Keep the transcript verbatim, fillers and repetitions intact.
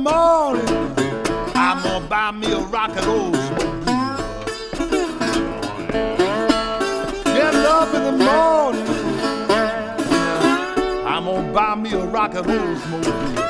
morning, I'm gonna buy me a rocket Oldsmobile. Get up in the morning, I'm gonna buy me a rocket Oldsmobile.